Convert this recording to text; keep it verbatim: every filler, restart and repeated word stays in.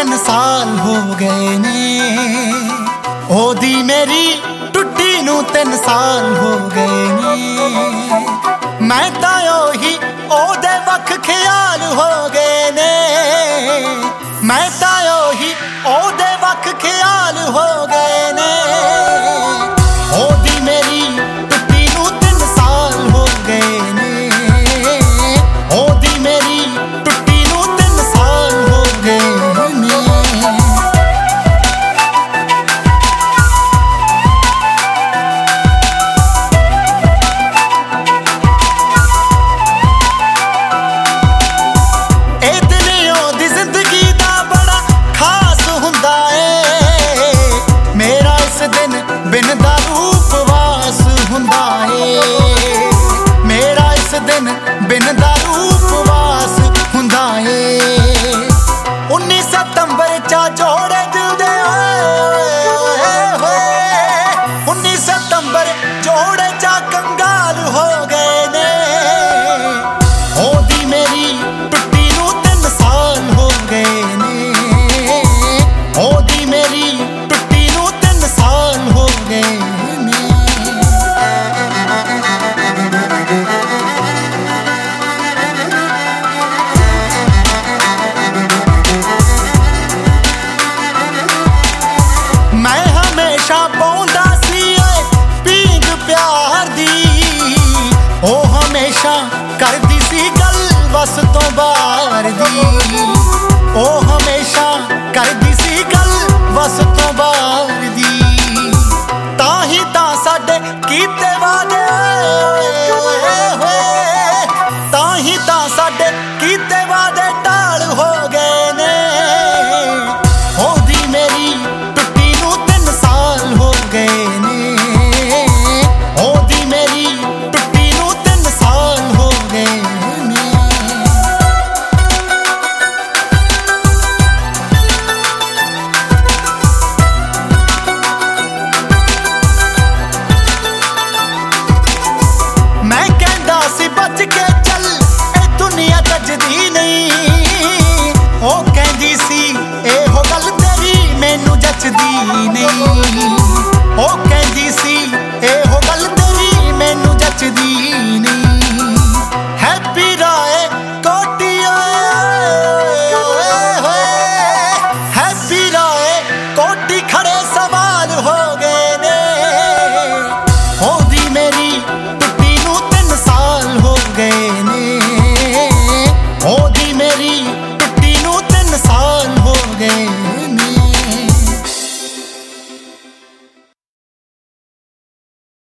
तीन साल हो गए ने, ओदी मेरी टुट्टी नू तीन साल हो गए ने। मैं तां ओही ओदे वख ख्याल हो गए ने, मैं तां ओही ओदे वख ख्याल हो गए ने। ओदी मेरी टुट्टी नू तीन साल हो गए ने, ओदी मेरी टुट्टी नू तीन साल हो गए ने। ए दिन ओदी जिंदगी दा बड़ा खास हुंदा ए, मेरा इस दिन बिन दारू उपवास हुंदा ए, मेरा इस दिन बिन दारू उपवास हुंदा ए। उन्नी सितंबर चा जोड़े दिल दे होए, उन्नी सितंबर जोड़े चा कंगाल हो गए ने। ओदी मेरी टुट्टी नू तीन साल हो गए ने, ओदी मेरी टुट्टी नू तीन साल हो गए ने। मैं हमेशा पाउंदा सी पींग प्यार दी, ओ हमेशा करदी सी गल बस तो बाहर दी, ओ हमेशा करदी सी गल बस तो